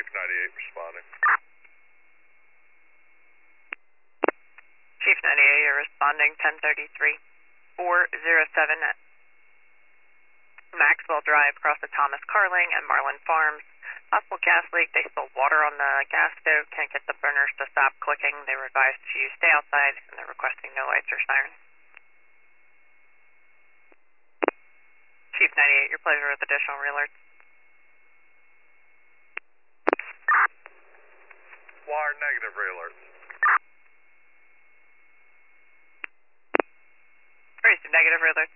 98 responding. Chief 98, you're responding 1033. 407 Maxwell Drive, across the Thomas Carling and Marlin Farms. Possible gas leak. They spilled water on the gas stove. Can't get the burners to stop clicking. They were advised to stay outside, and they're requesting no lights or sirens. Chief 98, your pleasure with additional re-alerts. Wire negative re-alerts. Raise negative re-alerts.